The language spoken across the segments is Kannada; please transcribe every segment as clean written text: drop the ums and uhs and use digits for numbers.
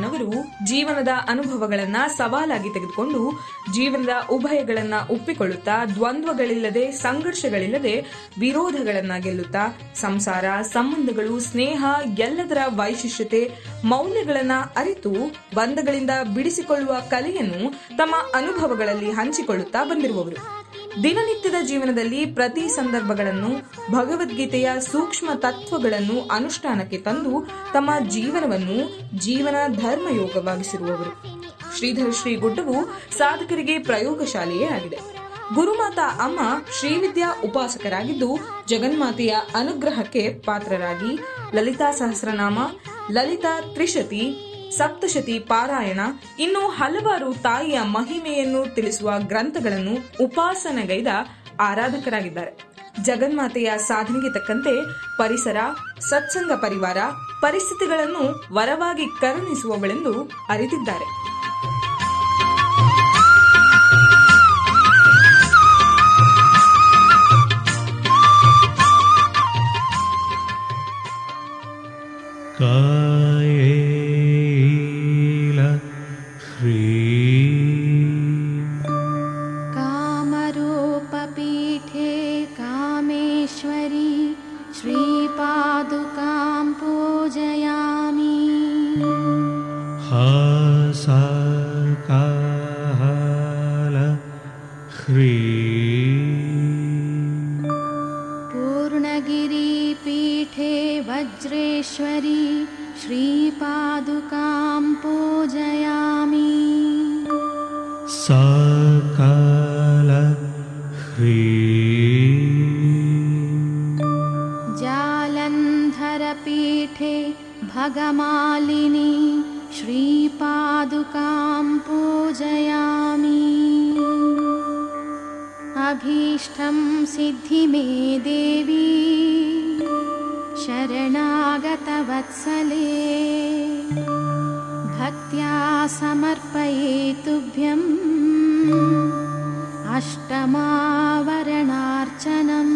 ಬಸವಣ್ಣನವರು ಜೀವನದ ಅನುಭವಗಳನ್ನ ಸವಾಲಾಗಿ ತೆಗೆದುಕೊಂಡು ಜೀವನದ ಉಭಯಗಳನ್ನ ಒಪ್ಪಿಕೊಳ್ಳುತ್ತಾ ದ್ವಂದ್ವಗಳಿಲ್ಲದೆ ಸಂಘರ್ಷಗಳಿಲ್ಲದೆ ವಿರೋಧಗಳನ್ನ ಗೆಲ್ಲುತ್ತಾ ಸಂಸಾರ ಸಂಬಂಧಗಳು ಸ್ನೇಹ ಎಲ್ಲದರ ವೈಶಿಷ್ಟ್ಯತೆ ಮೌಲ್ಯಗಳನ್ನ ಅರಿತು ಬಂಧಗಳಿಂದ ಬಿಡಿಸಿಕೊಳ್ಳುವ ಕಲೆಯನ್ನು ತಮ್ಮ ಅನುಭವಗಳಲ್ಲಿ ಹಂಚಿಕೊಳ್ಳುತ್ತಾ ಬಂದಿರುವವರು. ದಿನನಿತ್ಯದ ಜೀವನದಲ್ಲಿ ಪ್ರತಿ ಸಂದರ್ಭಗಳನ್ನು ಭಗವದ್ಗೀತೆಯ ಸೂಕ್ಷ್ಮ ತತ್ವಗಳನ್ನು ಅನುಷ್ಠಾನಕ್ಕೆ ತಂದು ತಮ್ಮ ಜೀವನವನ್ನು ಜೀವನ ಧರ್ಮಯೋಗವಾಗಿಸಿರುವವರು. ಶ್ರೀಧರ ಶ್ರೀ ಗುಡ್ಡವು ಸಾಧಕರಿಗೆ ಪ್ರಯೋಗಶಾಲೆಯೇ ಆಗಿದೆ. ಗುರುಮಾತಾ ಅಮ್ಮ ಶ್ರೀವಿದ್ಯಾ ಉಪಾಸಕರಾಗಿದ್ದು ಜಗನ್ಮಾತೆಯ ಅನುಗ್ರಹಕ್ಕೆ ಪಾತ್ರರಾಗಿ ಲಲಿತಾ ಸಹಸ್ರನಾಮ, ಲಲಿತಾ ತ್ರಿಶತಿ, ಸಪ್ತಶತಿ ಪಾರಾಯಣ ಇನ್ನು ಹಲವಾರು ತಾಯಿಯ ಮಹಿಮೆಯನ್ನು ತಿಳಿಸುವ ಗ್ರಂಥಗಳನ್ನು ಉಪಾಸನೆಗೈದ ಆರಾಧಕರಾಗಿದ್ದಾರೆ. ಜಗನ್ಮಾತೆಯ ಸಾಧನೆಗೆ ತಕ್ಕಂತೆ ಪರಿಸರ, ಸತ್ಸಂಗ ಪರಿವಾರ, ಪರಿಸ್ಥಿತಿಗಳನ್ನು ವರವಾಗಿ ಕರುಣಿಸುವವಳೆಂದು ಅರಿತಿದ್ದಾರೆ. कामरूपपीठे कामेश्वरी श्रीपादुकां पूजयामि। पूर्णगिरिपीठे वज्रेश्वरी श्रीपादुकां पूजयामि। जालन्धरपीठे भगमालिनी श्रीपादुकां पूजयामि। अभीष्टं सिद्धि मे देवी शरणागतवत्सले भक्त्या समर्पये तुभ्यम् अष्टमावरणार्चनम्।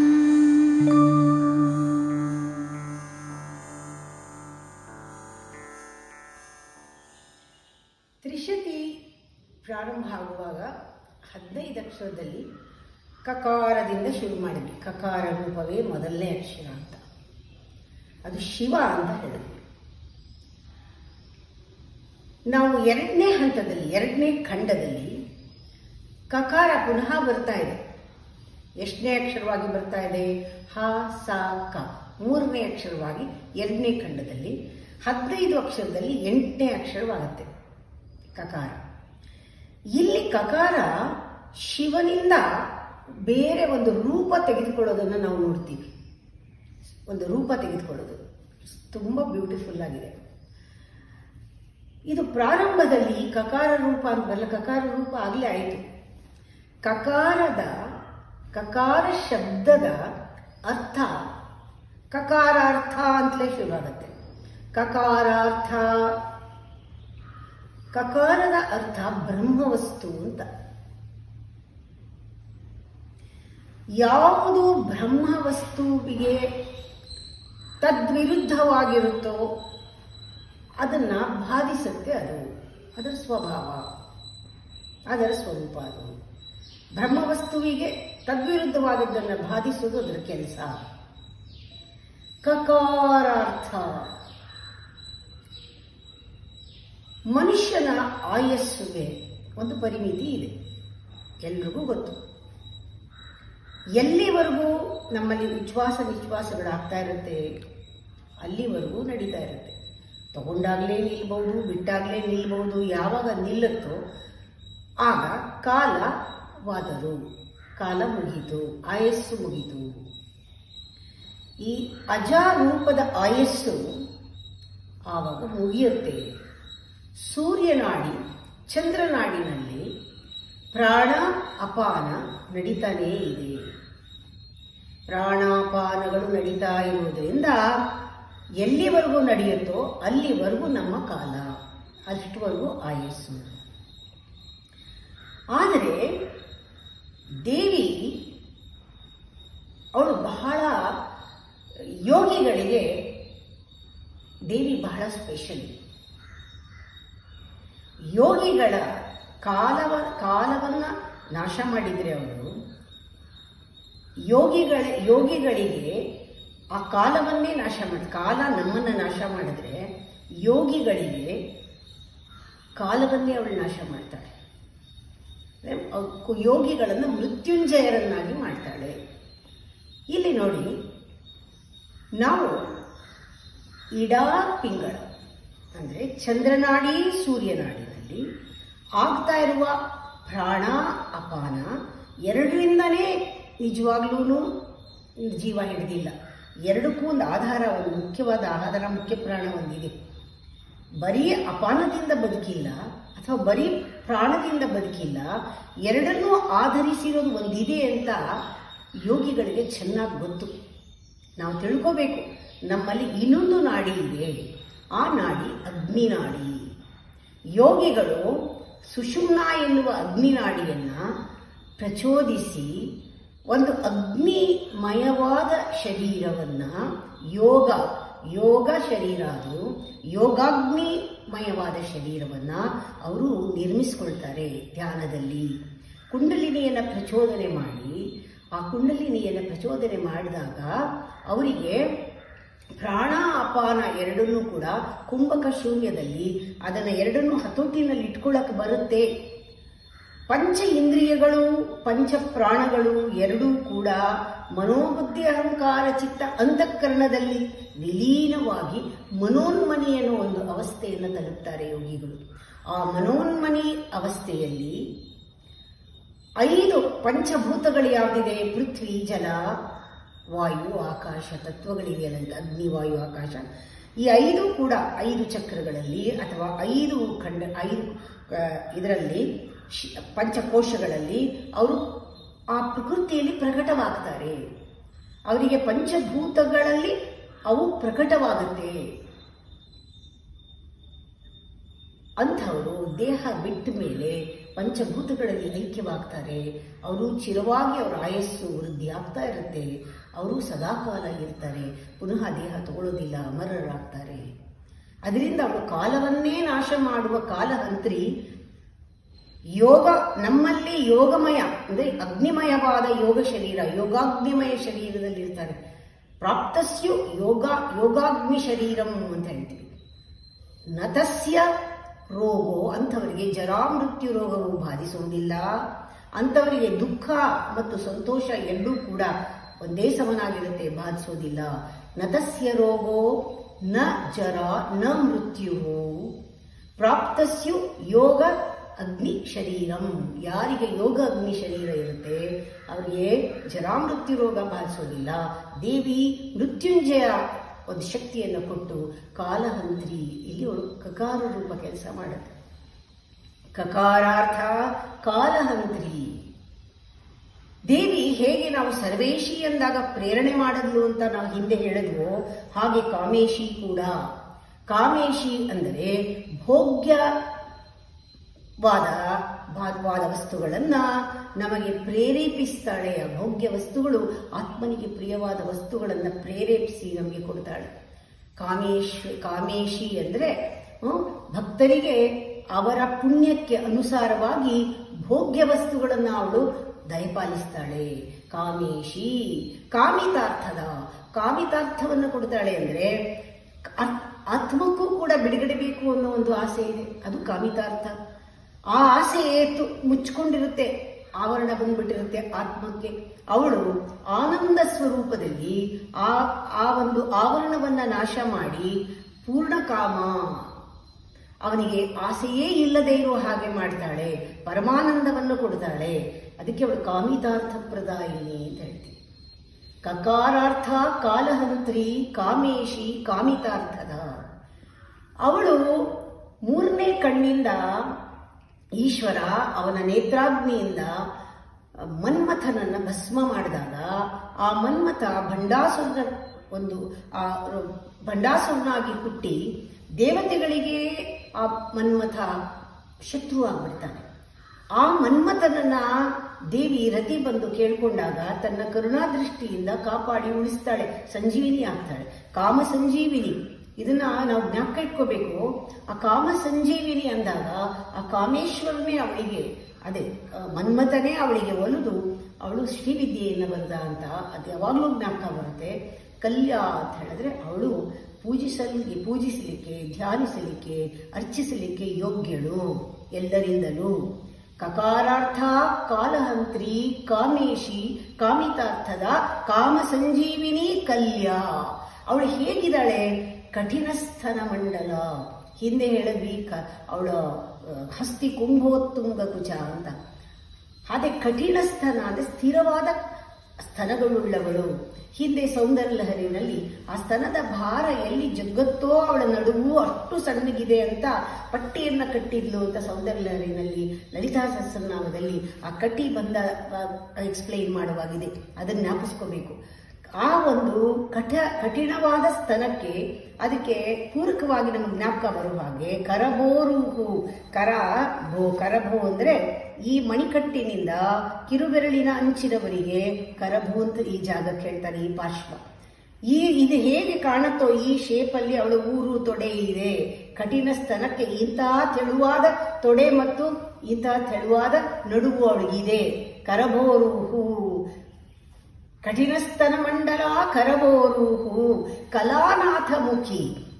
ತ್ರಿಶತಿ ಪ್ರಾರಂಭ ಆಗುವಾಗ 15 ಅಕ್ಷರದಲ್ಲಿ ಕಕಾರದಿಂದ ಶುರು ಮಾಡಿದ್ವಿ. ಕಕಾರ ರೂಪವೇ ಮೊದಲನೇ ಅಕ್ಷರ ಅಂತ, ಅದು ಶಿವ ಅಂತ ಹೇಳಿದ್ವಿ. ನಾವು ಎರಡನೇ ಹಂತದಲ್ಲಿ, ಎರಡನೇ ಖಂಡದಲ್ಲಿ ಕಕಾರ ಪುನಃ ಬರ್ತಾ ಇದೆ. ಎಷ್ಟನೇ ಅಕ್ಷರವಾಗಿ ಬರ್ತಾ ಇದೆ? ಹ ಸ ಕ. ಮೂರನೇ ಅಕ್ಷರವಾಗಿ ಎರಡನೇ ಖಂಡದಲ್ಲಿ, 15 ಅಕ್ಷರದಲ್ಲಿ 8ನೇ ಅಕ್ಷರವಾಗುತ್ತೆ ಕಕಾರ. ಇಲ್ಲಿ ಕಕಾರ ಶಿವನಿಂದ ಬೇರೆ ಒಂದು ರೂಪ ತೆಗೆದುಕೊಳ್ಳೋದನ್ನು ನಾವು ನೋಡ್ತೀವಿ. ಒಂದು ರೂಪ ತೆಗೆದುಕೊಳ್ಳೋದು ತುಂಬ ಬ್ಯೂಟಿಫುಲ್ ಆಗಿದೆ. ಇದು ಪ್ರಾರಂಭದಲ್ಲಿ ಕಕಾರ ರೂಪ ಅಂತಲ್ಲ, ಕಕಾರ ರೂಪ ಆಗಲೇ ಆಯಿತು. ಕಕಾರ ಶಬ್ದದ ಅರ್ಥ ಕಕಾರಾರ್ಥ ಅಂತಲೇ ಶುರುವಾಗುತ್ತೆ. ಕಕಾರಾರ್ಥ, ಕಕಾರದ ಅರ್ಥ ಬ್ರಹ್ಮವಸ್ತು ಅಂತ. ಯಾವುದು ಬ್ರಹ್ಮವಸ್ತುವಿಗೆ ತದ್ವಿರುದ್ಧವಾಗಿರುತ್ತೋ ಅದನ್ನು ಬಾಧಿಸುತ್ತೆ. ಅದು ಅದರ ಸ್ವಭಾವ, ಅದರ ಸ್ವರೂಪ. ಅದು ಬ್ರಹ್ಮವಸ್ತುವಿಗೆ ತದ್ವಿರುದ್ಧವಾದದ್ದನ್ನು ಬಾಧಿಸುವುದು ಅದರ ಕೆಲಸ. ಕಕಾರಾರ್ಥ, ಮನುಷ್ಯನ ಆಯಸ್ಸುಗೆ ಒಂದು ಪರಿಮಿತಿ ಇದೆ, ಎಲ್ರಿಗೂ ಗೊತ್ತು. ಎಲ್ಲಿವರೆಗೂ ನಮ್ಮಲ್ಲಿ ಉಚ್ಛ್ವಾಸ ನಿಶ್ವಾಸಗಳಾಗ್ತಾ ಇರುತ್ತೆ ಅಲ್ಲಿವರೆಗೂ ನಡೀತಾ ಇರುತ್ತೆ. ತಗೊಂಡಾಗಲೇ ನಿಲ್ಬಹುದು, ಬಿಟ್ಟಾಗಲೇ ನಿಲ್ಬಹುದು. ಯಾವಾಗ ನಿಲ್ಲುತ್ತೋ ಆಗ ಕಾಲವಾದರು, ಕಾಲ ಮುಗೀತು, ಆಯಸ್ಸು ಮುಗೀತು. ಈ ಅಜಾರೂಪದ ಆಯಸ್ಸು ಆವಾಗ ಮುಗಿಯುತ್ತೆ. ಸೂರ್ಯನಾಡಿ ಚಂದ್ರನಾಡಿನಲ್ಲಿ ಪ್ರಾಣ ಅಪಾನ ನಡೀತಾನೇ ಇದೆ. ಪ್ರಾಣಾಪಾನಗಳು ನಡೀತಾ ಇರುವುದರಿಂದ ಎಲ್ಲಿವರೆಗೂ ನಡೆಯುತ್ತೋ ಅಲ್ಲಿವರೆಗೂ ನಮ್ಮ ಕಾಲ, ಅಷ್ಟುವರೆಗೂ ಆಯಸ್ಸು. ಆದರೆ ದೇವಿ ಅವಳು ಬಹಳ, ಯೋಗಿಗಳಿಗೆ ದೇವಿ ಬಹಳ ಸ್ಪೆಷಲ್. ಯೋಗಿಗಳ ಕಾಲವನ್ನು ನಾಶ ಮಾಡಿದರೆ ಅವರು ಯೋಗಿಗಳಿಗೆ ಆ ಕಾಲವನ್ನೇ ನಾಶ ಮಾಡಿ, ಕಾಲ ನಮ್ಮನ್ನು ನಾಶ ಮಾಡಿದ್ರೆ ಯೋಗಿಗಳಿಗೆ ಕಾಲವನ್ನೇ ಅವಳು ನಾಶ ಮಾಡ್ತಾಳೆ. ಯೋಗಿಗಳನ್ನು ಮೃತ್ಯುಂಜಯರನ್ನಾಗಿ ಮಾಡ್ತಾಳೆ. ಇಲ್ಲಿ ನೋಡಿ, ನಾವು ಇಡಾ ಪಿಂಗಳ ಅಂದರೆ ಚಂದ್ರನಾಡಿ ಸೂರ್ಯನಾಡಿನಲ್ಲಿ ಆಗ್ತಾ ಇರುವ ಪ್ರಾಣ ಅಪಾನ ಎರಡರಿಂದನೇ ನಿಜವಾಗ್ಲೂ ಜೀವ ಹಿಡಿದಿಲ್ಲ. ಎರಡಕ್ಕೂ ಒಂದು ಆಧಾರ, ಒಂದು ಮುಖ್ಯವಾದ ಆಧಾರ, ಮುಖ್ಯ ಪ್ರಾಣ ಒಂದಿದೆ. ಬರೀ ಅಪಾನದಿಂದ ಬದುಕಿಲ್ಲ ಅಥವಾ ಬರೀ ಪ್ರಾಣದಿಂದ ಬದುಕಿಲ್ಲ, ಎರಡನ್ನೂ ಆಧರಿಸಿರೋದು ಒಂದಿದೆ ಅಂತ ಯೋಗಿಗಳಿಗೆ ಚೆನ್ನಾಗಿ ಗೊತ್ತು. ನಾವು ತಿಳ್ಕೋಬೇಕು, ನಮ್ಮಲ್ಲಿ ಇನ್ನೊಂದು ನಾಡಿ ಇದೆ, ಆ ನಾಡಿ ಅಗ್ನಿನಾಡಿ. ಯೋಗಿಗಳು ಸುಷುಮ್ನ ಎನ್ನುವ ಅಗ್ನಿನಾಡಿಯನ್ನು ಪ್ರಚೋದಿಸಿ ಒಂದು ಅಗ್ನಿಮಯವಾದ ಶರೀರವನ್ನು ಯೋಗ ಶರೀರ, ಅದು ಯೋಗಾಗ್ನಿಮಯವಾದ ಶರೀರವನ್ನು ಅವರು ನಿರ್ಮಿಸಿಕೊಳ್ತಾರೆ ಧ್ಯಾನದಲ್ಲಿ. ಕುಂಡಲಿನಿಯನ್ನು ಪ್ರಚೋದನೆ ಮಾಡಿ, ಆ ಕುಂಡಲಿನಿಯನ್ನು ಪ್ರಚೋದನೆ ಮಾಡಿದಾಗ ಅವರಿಗೆ ಪ್ರಾಣ ಅಪಾನ ಎರಡನ್ನೂ ಕೂಡ ಕುಂಭಕ ಶೂನ್ಯದಲ್ಲಿ ಅದನ್ನು ಎರಡನ್ನೂ ಹತೋಟಿನಲ್ಲಿ ಇಟ್ಕೊಳ್ಳಕ್ಕೆ ಬರುತ್ತೆ. ಪಂಚ ಇಂದ್ರಿಯಗಳು, ಪಂಚ ಪ್ರಾಣಗಳು ಎರಡೂ ಕೂಡ ಮನೋಬುದ್ಧಿ ಅಹಂಕಾರ ಚಿತ್ತ ಅಂತಃಕರಣದಲ್ಲಿ ವಿಲೀನವಾಗಿ ಮನೋನ್ಮನಿ ಅನ್ನೋ ಒಂದು ಅವಸ್ಥೆಯನ್ನು ತಲುಪ್ತಾರೆ ಯೋಗಿಗಳು. ಆ ಮನೋನ್ಮನಿ ಅವಸ್ಥೆಯಲ್ಲಿ 5 ಪಂಚಭೂತಗಳು ಯಾವುದಿದೆ, ಪೃಥ್ವಿ, ಜಲ, ವಾಯು, ಆಕಾಶ ತತ್ವಗಳಿದೆಯಲ್ಲ, ಅಗ್ನಿ, ವಾಯು, ಆಕಾಶ, ಈ 5 ಕೂಡ 5 ಚಕ್ರಗಳಲ್ಲಿ ಅಥವಾ 5 ಇದರಲ್ಲಿ ಪಂಚಕೋಶಗಳಲ್ಲಿ ಅವರು ಆ ಪ್ರಕೃತಿಯಲ್ಲಿ ಪ್ರಕಟವಾಗ್ತಾರೆ. ಅವರಿಗೆ ಪಂಚಭೂತಗಳಲ್ಲಿ ಅವು ಪ್ರಕಟವಾಗುತ್ತೆ. ಅಂಥವರು ದೇಹ ಬಿಟ್ಟ ಮೇಲೆ ಪಂಚಭೂತಗಳಲ್ಲಿ ಐಕ್ಯವಾಗ್ತಾರೆ. ಅವರು ಚಿರವಾಗಿ ಅವರ ಆಯಸ್ಸು ವೃದ್ಧಿ ಆಗ್ತಾ ಇರುತ್ತೆ. ಅವರು ಸದಾಕಾಲ ಇರ್ತಾರೆ, ಪುನಃ ದೇಹ ತಗೊಳ್ಳೋದಿಲ್ಲ, ಅಮರರಾಗ್ತಾರೆ. ಅದರಿಂದ ಅವರು ಕಾಲವನ್ನೇ ನಾಶ ಮಾಡುವ ಕಾಲಹಂತ್ರಿ. ಯೋಗ ನಮ್ಮಲ್ಲಿ ಯೋಗಮಯ ಅಂದರೆ ಅಗ್ನಿಮಯವಾದ ಯೋಗ ಶರೀರ, ಯೋಗಾಗ್ನಿಮಯ ಶರೀರದಲ್ಲಿರ್ತಾರೆ. ಪ್ರಾಪ್ತಸ್ಯು ಯೋಗಾಗ್ನಿ ಶರೀರಂ ಅಂತ ಹೇಳ್ತೀವಿ. ನತಸ್ಯ ರೋಗೋ, ಅಂಥವರಿಗೆ ಜರಾಮೃತ್ಯು ರೋಗವು ಬಾಧಿಸುವುದಿಲ್ಲ. ಅಂಥವರಿಗೆ ದುಃಖ ಮತ್ತು ಸಂತೋಷ ಎರಡೂ ಕೂಡ ಒಂದೇ ಸಮನಾಗಿರುತ್ತೆ, ಬಾಧಿಸೋದಿಲ್ಲ. ನತಸ್ಯ ರೋಗೋ ನ ಜರ ನ ಮೃತ್ಯು ಪ್ರಾಪ್ತಸ್ಯು ಯೋಗ ಅಗ್ನಿ ಶರೀರಂ. ಯಾರಿಗೆ ಯೋಗ ಅಗ್ನಿ ಶರೀರ ಇರುತ್ತೆ ಅವರಿಗೆ ಜರಾಮೃತ್ಯು ರೋಗ ಬಾಧಿಸೋದಿಲ್ಲ. ದೇವಿ ಮೃತ್ಯುಂಜಯ ಒಂದು ಶಕ್ತಿಯನ್ನು ಕೊಟ್ಟು ಕಾಲಹಂತ್ರಿ, ಇಲ್ಲಿ ಅವಳು ಕಕಾರ ರೂಪ ಕೆಲಸ ಮಾಡುತ್ತೆ. ಕಕಾರಾರ್ಥ ಕಾಲಹಂತ್ರಿ. ದೇವಿ ಹೇಗೆ ನಾವು ಸರ್ವೇಶಿ ಎಂದಾಗ ಪ್ರೇರಣೆ ಮಾಡಿದ್ಲು ಅಂತ ನಾವು ಹಿಂದೆ ಹೇಳಿದ್ವೋ, ಹಾಗೆ ಕಾಮೇಶಿ ಕೂಡ. ಕಾಮೇಶಿ ಅಂದರೆ ಭೋಗ್ಯವಾದ ವಸ್ತುಗಳನ್ನ ನಮಗೆ ಪ್ರೇರೇಪಿಸ್ತಾಳೆ. ಆ ಭೋಗ್ಯ ವಸ್ತುಗಳು ಆತ್ಮನಿಗೆ ಪ್ರಿಯವಾದ ವಸ್ತುಗಳನ್ನು ಪ್ರೇರೇಪಿಸಿ ನಮಗೆ ಕೊಡ್ತಾಳೆ. ಕಾಮೇಶಿ ಅಂದರೆ ಭಕ್ತರಿಗೆ ಅವರ ಪುಣ್ಯಕ್ಕೆ ಅನುಸಾರವಾಗಿ ಭೋಗ್ಯ ವಸ್ತುಗಳನ್ನು ಅವಳು ದಯಪಾಲಿಸ್ತಾಳೆ. ಕಾಮೇಶಿ ಕಾಮಿತಾರ್ಥವನ್ನು ಕೊಡ್ತಾಳೆ. ಅಂದರೆ ಆತ್ಮಕ್ಕೂ ಕೂಡ ಬಿಡುಗಡೆ ಬೇಕು ಅನ್ನೋ ಒಂದು ಆಸೆ ಇದೆ, ಅದು ಕಾಮಿತಾರ್ಥ. ಆ ಆಸೆ ಮುಚ್ಕೊಂಡಿರುತ್ತೆ, ಆವರಣ ಬಂದ್ಬಿಟ್ಟಿರುತ್ತೆ ಆತ್ಮಕ್ಕೆ. ಅವಳು ಆನಂದ ಸ್ವರೂಪದಲ್ಲಿ ಆ ಒಂದು ಆವರಣವನ್ನ ನಾಶ ಮಾಡಿ ಪೂರ್ಣ ಕಾಮ, ಅವನಿಗೆ ಆಸೆಯೇ ಇಲ್ಲದೆ ಇರುವ ಹಾಗೆ ಮಾಡ್ತಾಳೆ, ಪರಮಾನಂದವನ್ನು ಕೊಡ್ತಾಳೆ. ಅದಕ್ಕೆ ಅವಳು ಕಾಮಿತಾರ್ಥ ಪ್ರದಾಯಿನಿ ಅಂತ ಹೇಳ್ತೀವಿ. ಕಕಾರಾರ್ಥ ಕಾಲಹಂತ್ರಿ ಕಾಮೇಶಿ ಕಾಮಿತಾರ್ಥದ. ಅವಳು ಮೂರನೇ ಕಣ್ಣಿಂದ ಈಶ್ವರ ಅವನ ನೇತ್ರಾಗ್ನಿಯಿಂದ ಮನ್ಮಥನನ್ನ ಭಸ್ಮ ಮಾಡಿದಾಗ ಆ ಮನ್ಮಥ ಭಂಡಾಸುರನಾಗಿ ಹುಟ್ಟಿ ದೇವತೆಗಳಿಗೆ ಆ ಮನ್ಮಥ ಶತ್ರು ಆಗ್ಬಿಡ್ತಾನೆ. ಆ ಮನ್ಮಥನನ್ನ ದೇವಿ ರತಿ ಬಂದು ಕೇಳ್ಕೊಂಡಾಗ ತನ್ನ ಕರುಣಾದೃಷ್ಟಿಯಿಂದ ಕಾಪಾಡಿ ಉಳಿಸ್ತಾಳೆ, ಸಂಜೀವಿನಿ ಆಗ್ತಾಳೆ. ಕಾಮ ಸಂಜೀವಿನಿ ಇದನ್ನ ನಾವು ಜ್ಞಾಪಕ ಇಟ್ಕೋಬೇಕು. ಆ ಕಾಮ ಸಂಜೀವಿನಿ ಅಂದಾಗ ಆ ಕಾಮೇಶ್ವರನೇ ಅವಳಿಗೆ, ಅದೇ ಮನ್ಮಥನೇ ಅವಳಿಗೆ ಒಲಿದು ಅವಳು ಶ್ರೀವಿದ್ಯೆಯನ್ನು ಬರೆದ ಅಂತ ಅದು ಯಾವಾಗಲೂ ಜ್ಞಾಪಕ ಬರುತ್ತೆ. ಕಲ್ಯ ಅಂತ ಹೇಳಿದ್ರೆ ಅವಳು ಪೂಜಿಸಲಿಕ್ಕೆ, ಧ್ಯಾನಿಸಲಿಕ್ಕೆ, ಅರ್ಚಿಸಲಿಕ್ಕೆ ಯೋಗ್ಯಳು ಎಲ್ಲರಿಂದಲೂ. ಕಕಾರಾರ್ಥ ಕಾಲಹಂತ್ರಿ ಕಾಮೇಶಿ ಕಾಮಿತಾರ್ಥದ ಕಾಮ ಸಂಜೀವಿನಿ ಕಲ್ಯ. ಅವಳು ಹೇಗಿದ್ದಾಳೆ? ಕಠಿಣ ಸ್ತನ ಮಂಡಲ. ಹಿಂದೆ ಹೇಳಿದ್ವಿ ಅವಳ ಹಸ್ತಿ ಕುಂಭೋತ್ತುಂಗ ಕುಚ ಅಂತ. ಅದೇ ಕಠಿಣ ಸ್ತನ ಅಂದ್ರೆ ಸ್ಥಿರವಾದ ಸ್ತನಗಳುಳ್ಳವಳು. ಹಿಂದೆ ಸೌಂದರ್ಯ ಲಹರಿನಲ್ಲಿ ಆ ಸ್ತನದ ಭಾರ ಎಲ್ಲಿ ಜಗ್ಗತ್ತೋ ಅವಳ ನಡುವು ಅಷ್ಟು ಸಣ್ಣಗಿದೆ ಅಂತ ಪಟ್ಟಿಯನ್ನ ಕಟ್ಟಿದ್ಲು ಅಂತ ಸೌಂದರ್ಯ ಲಹರಿನಲ್ಲಿ ಲಲಿತಾ ಸಹಸ್ರನಾಮದಲ್ಲಿ ಆ ಕಟ್ಟಿ ಬಂದ ಎಕ್ಸ್ಪ್ಲೈನ್ ಮಾಡುವಾಗಿದೆ. ಅದನ್ನ ಜ್ಞಾಪಿಸ್ಕೋಬೇಕು. ಆ ಒಂದು ಕಠಿಣವಾದ ಸ್ತನಕ್ಕೆ ಅದಕ್ಕೆ ಪೂರಕವಾಗಿ ನಮಗೆ ಜ್ಞಾಪಕ ಬರುವ ಹಾಗೆ ಕರಬೋರುಹು. ಕರಭೋ ಅಂದ್ರೆ ಈ ಮಣಿಕಟ್ಟಿನಿಂದ ಕಿರುಬೆರಳಿನ ಅಂಚಿನವರಿಗೆ ಕರಭೂ ಅಂತ ಈ ಜಾಗಕ್ಕೆ ಹೇಳ್ತಾರೆ, ಈ ಪಾರ್ಶ್ವ. ಇದು ಹೇಗೆ ಕಾಣುತ್ತೋ ಈ ಶೇಪಲ್ಲಿ ಅವಳು ಊರು ತೊಡೆ ಇದೆ. ಕಠಿಣ ಸ್ತನಕ್ಕೆ ಇಂತಹ ತೆಳುವಾದ ತೊಡೆ ಮತ್ತು ಇಂತಹ ತೆಳುವಾದ ನಡುವು ಅವಳಿಗಿದೆ. ಕರಬೋರುಹು ಕಠಿಣ ಸ್ತನ ಮಂಡಲ ಕರಬೋರುಹು. ಕಲಾನಾಥ ಮುಖಿ.